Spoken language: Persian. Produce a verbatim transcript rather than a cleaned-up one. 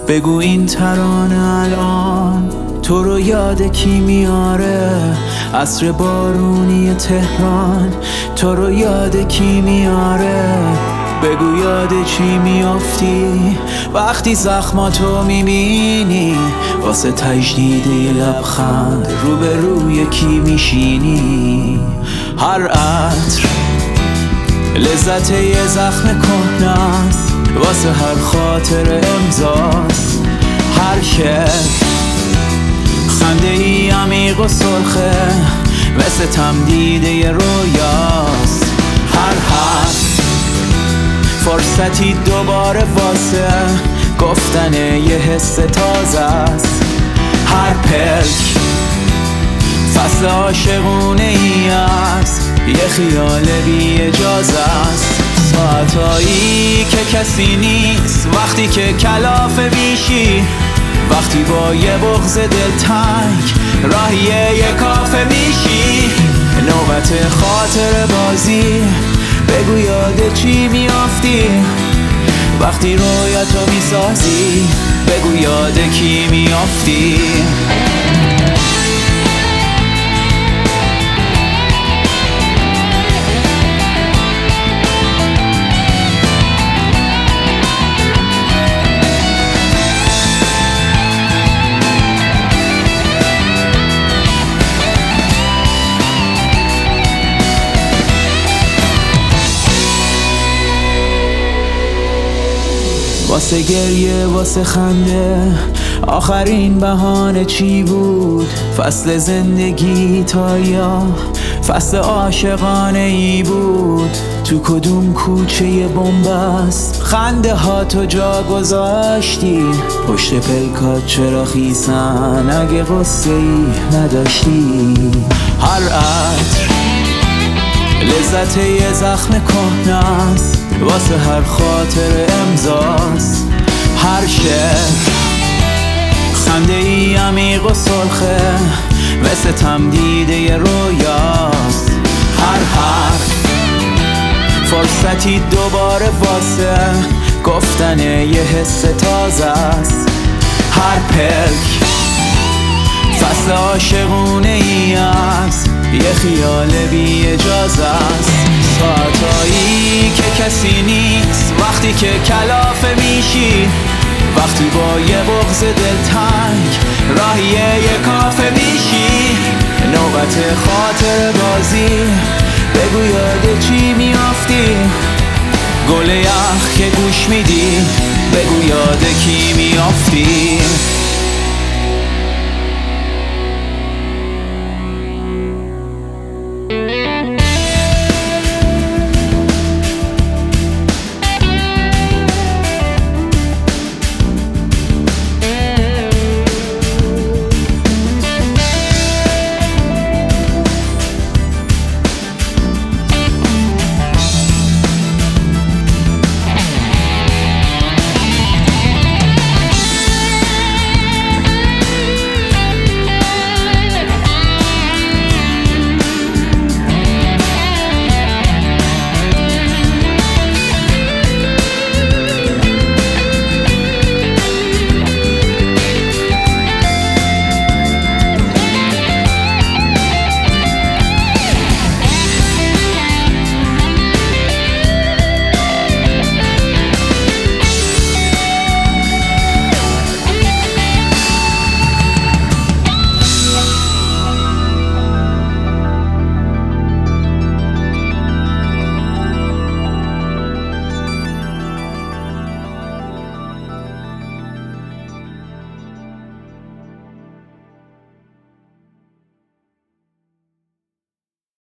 بگو این ترانه الان تو رو یاد کی میاره؟ عصر بارونی تهران تو رو یاد کی میاره؟ بگو یاد چی میافتی وقتی زخماتو میبینی؟ واسه تجدید لبخند رو به روی کی میشینی؟ هر عطر لذت یه زخم کهنه‌ست، واسه هر خاطر امضاست. هر شعر خنده ای عمیق و سرخه، مثل تمدید یه رویاست. هر حرف فرصتی دوباره واسه گفتن یه حس تازه است. هر پلک فصل عاشقونه ای است، یه خیال بی اجازه است. ساعتایی که کسی نیست، وقتی که کلافه میشی، وقتی با یه بغض دلتنگ راهی یه کافه میشی. نوبت خاطر بازی، بگو یاد چی میافتی وقتی رویاتو میسازی؟ بگو یاد کی میافتی؟ واسه گریه واسه خنده آخرین بهانه چی بود؟ فصل زندگی تا یا فصل عاشقانه ای بود؟ تو کدوم کوچه بن‌بست خنده ها تو جا گذاشتی؟ پشت پلکات چرا خیسن اگه غصه ای نداشتی؟ هر عطر لذت یه زخم کهنه‌ست، واسه هر خاطر امضاست. هر شعر خنده ای عمیق و سرخه، مثل تمدید یه رویاست. هر حرف فرصتی دوباره واسه گفتن یه حس تازه است. هر پلک فصل عاشقونه ای است، یه خیال بی اجازه است. ساعتایی که کسی نیست، وقتی که کلافه میشی، وقتی با یه بغض دلتنگ راهی یه کافه میشی. نوبت خاطر بازی، بگو یاد چی میافتی؟ گل یخ که گوش میدی، بگو یاد کی میافتی؟